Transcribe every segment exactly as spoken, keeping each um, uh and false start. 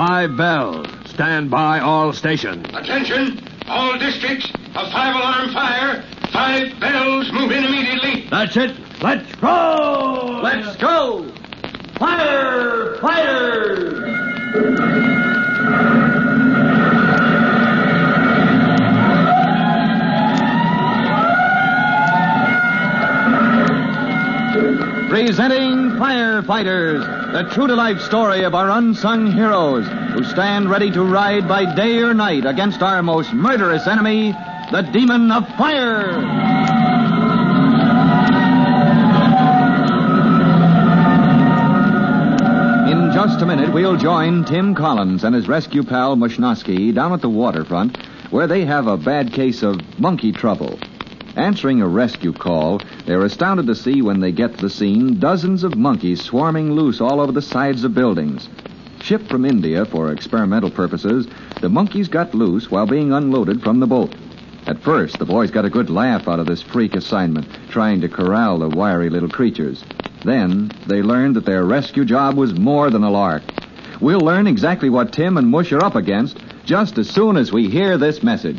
five bells. Stand by all stations. Attention, all districts. A five-alarm fire. Five bells. Move in immediately. That's it. Let's go! Let's go! Fire fighters! Presenting Firefighters, the true-to-life story of our unsung heroes who stand ready to ride by day or night against our most murderous enemy, the Demon of Fire. In just a minute, we'll join Tim Collins and his rescue pal Mushnosky down at the waterfront, where they have a bad case of monkey trouble. Answering a rescue call, they're astounded to see when they get to the scene dozens of monkeys swarming loose all over the sides of buildings. Shipped from India for experimental purposes, the monkeys got loose while being unloaded from the boat. At first, the boys got a good laugh out of this freak assignment, trying to corral the wiry little creatures. Then, they learned that their rescue job was more than a lark. We'll learn exactly what Tim and Mush are up against just as soon as we hear this message.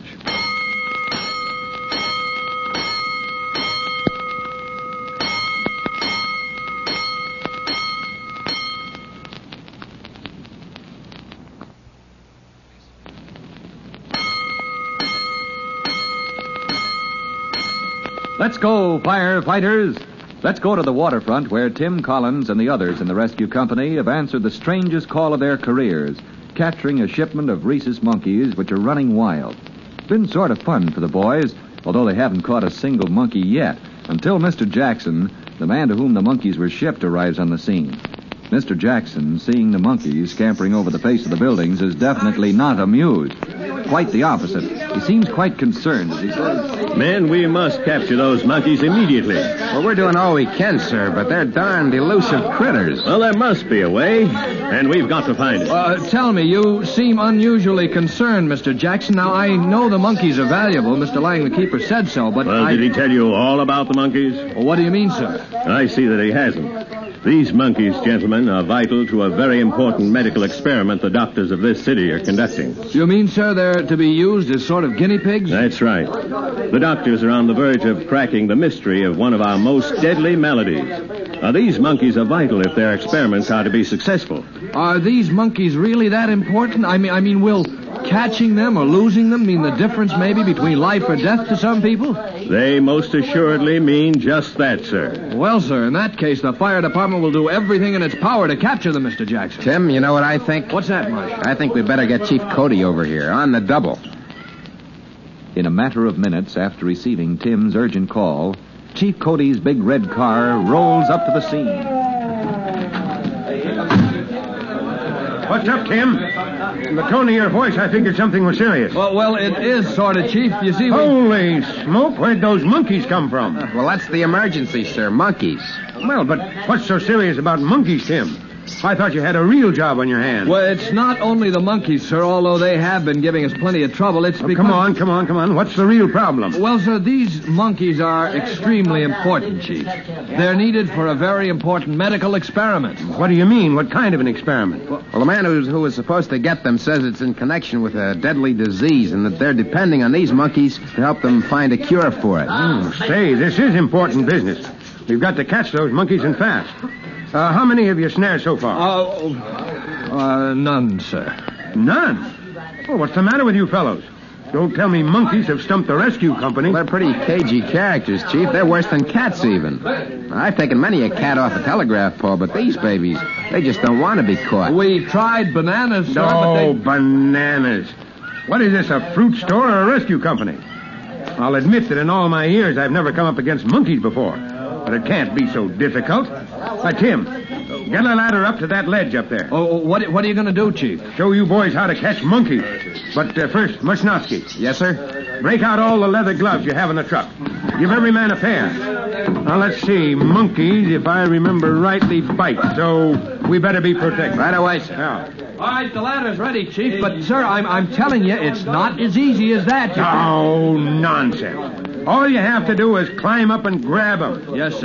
Let's go, firefighters. Let's go to the waterfront where Tim Collins and the others in the rescue company have answered the strangest call of their careers, capturing a shipment of rhesus monkeys which are running wild. It's been sort of fun for the boys, although they haven't caught a single monkey yet, until Mister Jackson, the man to whom the monkeys were shipped, arrives on the scene. Mister Jackson, seeing the monkeys scampering over the face of the buildings, is definitely not amused. Quite the opposite. He seems quite concerned as he says, Men, we must capture those monkeys immediately. Well, we're doing all we can, sir, but they're darned elusive critters. Well, there must be a way, and we've got to find it. Uh, tell me, you seem unusually concerned, Mister Jackson. Now, I know the monkeys are valuable. Mister Lang, the keeper, said so, but Well, I... did he tell you all about the monkeys? Well, what do you mean, sir? I see that he hasn't. These monkeys, gentlemen, are vital to a very important medical experiment the doctors of this city are conducting. You mean, sir, they're to be used as sort of guinea pigs? That's right. The doctors are on the verge of cracking the mystery of one of our most deadly maladies. Now, these monkeys are vital if their experiments are to be successful. Are these monkeys really that important? I mean, I mean, will catching them or losing them mean the difference maybe between life or death to some people? They most assuredly mean just that, sir. Well, sir, in that case, the fire department will do everything in its power to capture them, Mister Jackson. Tim, you know what I think? What's that, Mush? I think we better get Chief Cody over here, on the double. in a matter of minutes after receiving Tim's urgent call, Chief Cody's big red car rolls up to the scene. What's up, Tim? In the tone of your voice, I figured something was serious. Well, well, it is sort of, Chief. You see, we... Holy smoke, where'd those monkeys come from? Uh, well, that's the emergency, sir. Monkeys. Well, but what's so serious about monkeys, Tim? I thought you had a real job on your hands. Well, it's not only the monkeys, sir, although they have been giving us plenty of trouble. It's oh, because... Come on, come on, come on. What's the real problem? Well, sir, these monkeys are extremely important, Chief. They're needed for a very important medical experiment. What do you mean? What kind of an experiment? Well, the man who's, who was supposed to get them says it's in connection with a deadly disease and that they're depending on these monkeys to help them find a cure for it. Oh, say, this is important business. We've got to catch those monkeys and fast. Uh, how many have you snared so far? Uh, uh, none, sir. None? Well, what's the matter with you fellows? Don't tell me monkeys have stumped the rescue company. Well, they're pretty cagey characters, Chief. They're worse than cats, even. I've taken many a cat off a telegraph pole, but these babies, they just don't want to be caught. We tried bananas, sir, No, but they... bananas. What is this, a fruit store or a rescue company? I'll admit that in all my years I've never come up against monkeys before. But it can't be so difficult. Uh, Tim, get a ladder up to that ledge up there. Oh, what, what are you going to do, Chief? Show you boys how to catch monkeys. But uh, first, Mushnosky. Yes, sir? Break out all the leather gloves you have in the truck. Give every man a pair. Now, let's see. Monkeys, if I remember rightly, bite. So we better be protected. Right away, sir. Yeah. All right, the ladder's ready, Chief. But, sir, I'm, I'm telling you, it's not as easy as that. Oh, nonsense. All you have to do is climb up and grab them. Yes, sir.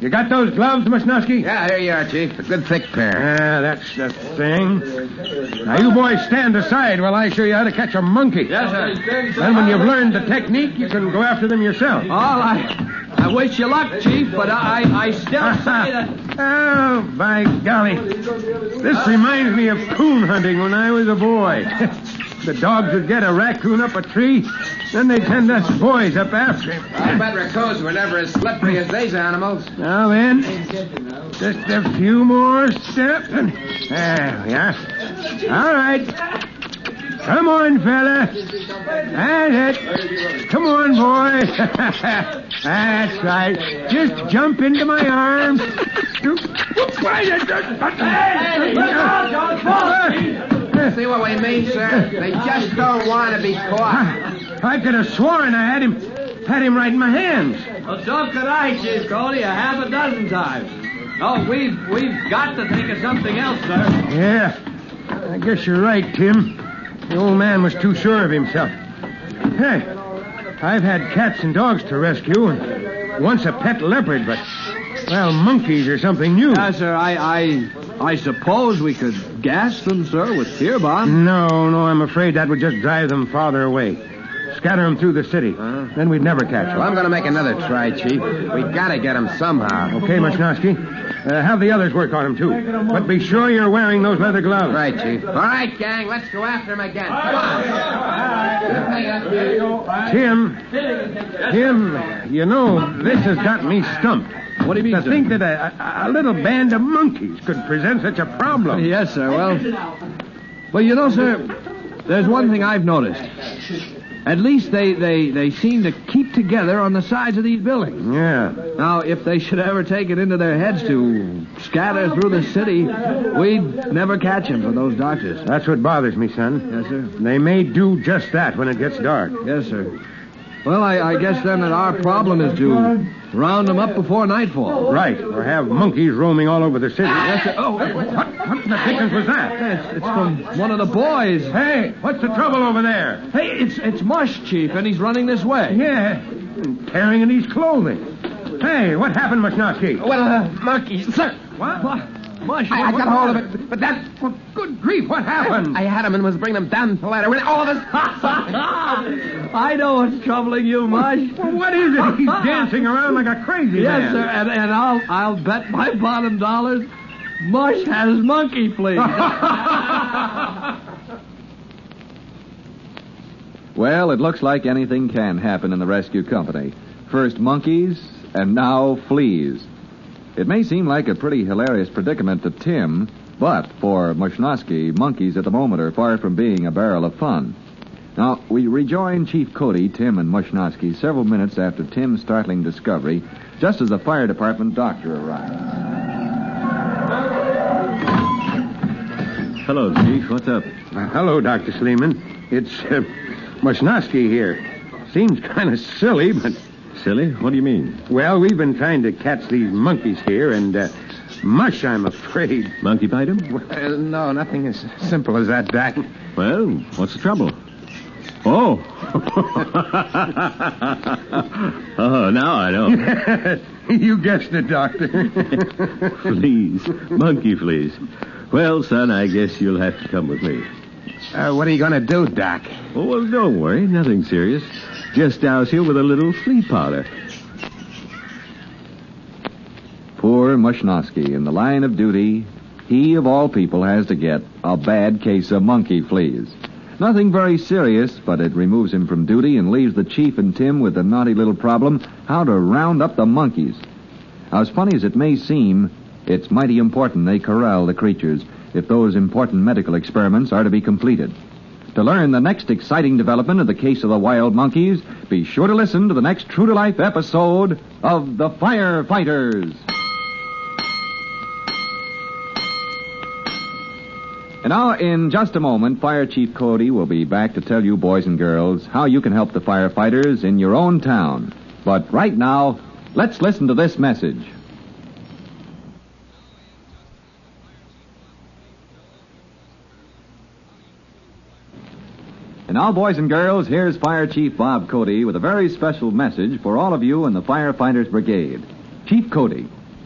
You got those gloves, Musnosky? Yeah, here you are, Chief. A good thick pair. Ah, that's the thing. Now, you boys stand aside while I show you how to catch a monkey. Yes, sir. Then when you've learned the technique, you can go after them yourself. All I, I wish you luck, Chief, but I, I still say that... Oh, by golly. This reminds me of coon hunting when I was a boy. The dogs would get a raccoon up a tree, then they'd send us boys up after him. I bet raccoons were never as slippery as these animals. Now then, just a few more steps. And, there we are. All right. Come on, fella. That's it. Come on, boy. That's right. Just jump into my arms. See what we mean, sir? They just don't want to be caught. I could have sworn I had him had him right in my hands. Well, so could I, Chief Cody, a half a dozen times. Oh, we've, we've got to think of something else, sir. Yeah, I guess you're right, Tim. The old man was too sure of himself. Hey, I've had cats and dogs to rescue, and once a pet leopard, but, well, monkeys are something new. Yes, sir, I, I, I suppose we could gas them, sir, with tear bomb. No, no, I'm afraid that would just drive them farther away. Scatter them through the city. Huh? Then we'd never catch them. Well, I'm going to make another try, Chief. We got to get them somehow. Okay, Musnosky. Uh, have the others work on him, too. But be sure you're wearing those leather gloves. Right, Chief. All right, gang, let's go after him again. Come on. Tim, Tim, you know, this has got me stumped. What do you mean, To sir? think that a, a, a little band of monkeys could present such a problem. Yes, sir, well... Well, you know, sir, there's one thing I've noticed. At least they, they, they seem to keep together on the sides of these buildings. Yeah. Now, if they should ever take it into their heads to scatter through the city, we'd never catch them for those doctors. That's what bothers me, son. Yes, sir. They may do just that when it gets dark. Yes, sir. Well, I, I guess then that our problem is to round them up before nightfall. Right. Or have monkeys roaming all over the city. Yes, sir. Oh, What, what the dickens was that? It's, it's from one of the boys. Hey, what's the trouble over there? Hey, it's it's Mush, Chief, and he's running this way. Yeah, tearing in his clothing. Hey, what happened, Musnosky? Well, uh, monkeys, sir. What? What? Mush, I, I what- got hold of it, but that... Well, good grief, what happened? I had him and was bringing them down the ladder when all of us... I know what's troubling you, Mush. Well, what is it? He's dancing around like a crazy Yes, man. sir, and, and I'll I'll bet my bottom dollars Mush has monkey fleas. Well, it looks like anything can happen in the rescue company. First monkeys, and now fleas. It may seem like a pretty hilarious predicament to Tim, but for Mushnosky, monkeys at the moment are far from being a barrel of fun. Now, we rejoin Chief Cody, Tim, and Mushnosky several minutes after Tim's startling discovery, just as the fire department doctor arrives. Hello, Chief. What's up? Uh, hello, Doctor Sleeman. It's uh, Mushnosky here. Seems kind of silly, but... Silly? What do you mean? Well, we've been trying to catch these monkeys here, and uh, Mush, I'm afraid. Monkey bite him? Uh, no, nothing as simple as that, Doc. Well, what's the trouble? Oh. Oh, now I know. You guessed it, Doctor. Fleas. Monkey fleas. Well, son, I guess you'll have to come with me. Uh, what are you going to do, Doc? Oh, well, don't worry. Nothing serious. Just douse you with a little flea powder. Poor Mushnosky, in the line of duty, he of all people has to get a bad case of monkey fleas. Nothing very serious, but it removes him from duty and leaves the chief and Tim with the naughty little problem, how to round up the monkeys. Now, as funny as it may seem, it's mighty important they corral the creatures if those important medical experiments are to be completed. To learn the next exciting development of the case of the wild monkeys, be sure to listen to the next true-to-life episode of The Firefighters. And now, in just a moment, Fire Chief Cody will be back to tell you, boys and girls, how you can help the firefighters in your own town. But right now, let's listen to this message. And now, boys and girls, here's Fire Chief Bob Cody with a very special message for all of you in the Firefighters Brigade. Chief Cody,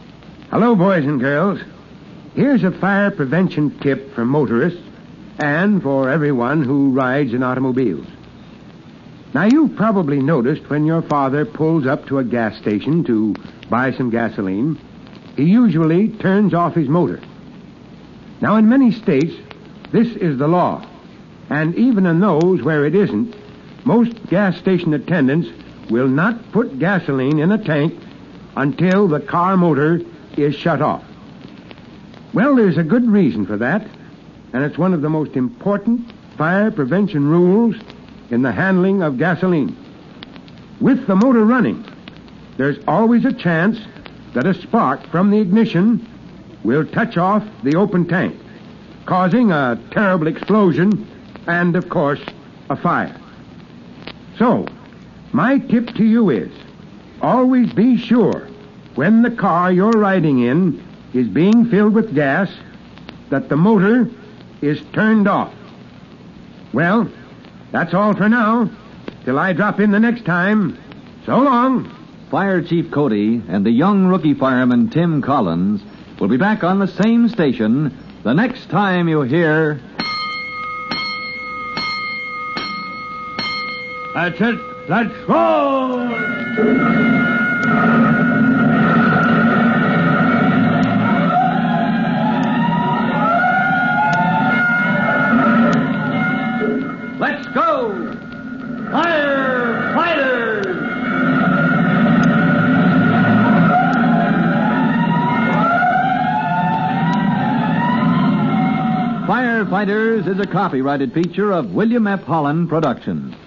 Hello, boys and girls. Here's a fire prevention tip for motorists and for everyone who rides in automobiles. Now, you've probably noticed when your father pulls up to a gas station to buy some gasoline, he usually turns off his motor. Now, in many states, this is the law. And even in those where it isn't, most gas station attendants will not put gasoline in a tank until the car motor is shut off. Well, there's a good reason for that, and it's one of the most important fire prevention rules in the handling of gasoline. With the motor running, there's always a chance that a spark from the ignition will touch off the open tank, causing a terrible explosion and, of course, a fire. So, my tip to you is, always be sure when the car you're riding in is being filled with gas that the motor is turned off. Well, that's all for now. Till I drop in the next time. So long. Fire Chief Cody and the young rookie fireman Tim Collins will be back on the same station the next time you hear... That's it. Let's go! Let's go! Fire Fighters! Firefighters is a copyrighted feature of William F. Holland Productions.